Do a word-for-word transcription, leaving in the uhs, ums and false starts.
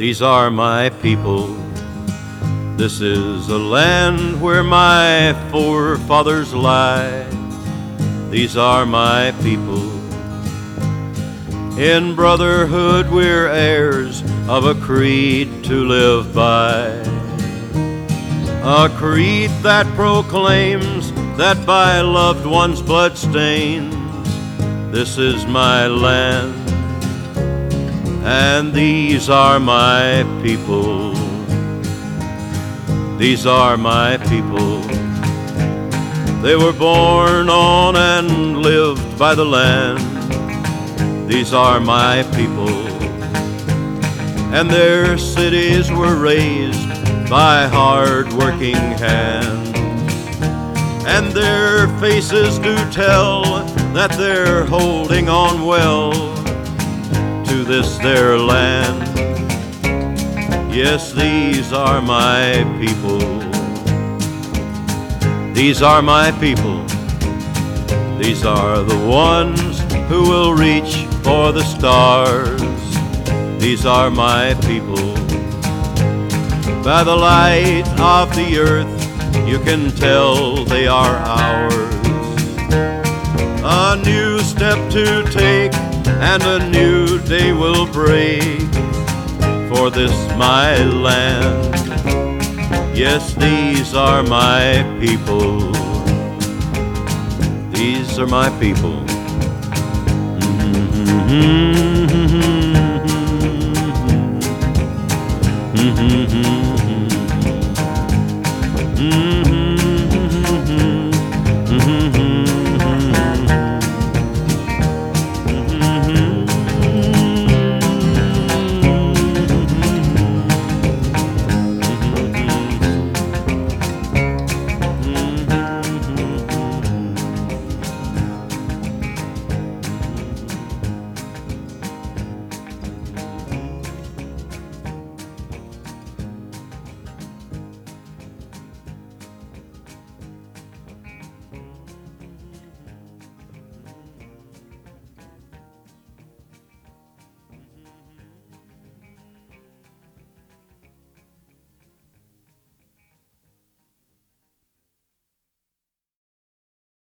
these are my people. This is a land where my forefathers lie. These are my people. In brotherhood we're heirs of a creed to live by, a creed that proclaims that by loved ones' blood stains, this is my land, and these are my people. These are my people. They were born on and lived by the land. These are my people. And their cities were raised by hard-working hands, and their faces do tell that they're holding on well to this their land. Yes, these are my people. These are my people. These are the ones who will reach for the stars. These are my people. By the light of the earth you can tell they are ours. A new step to take and a new day will break for this my land. Yes, these are my people. These are my people. Mm-hmm.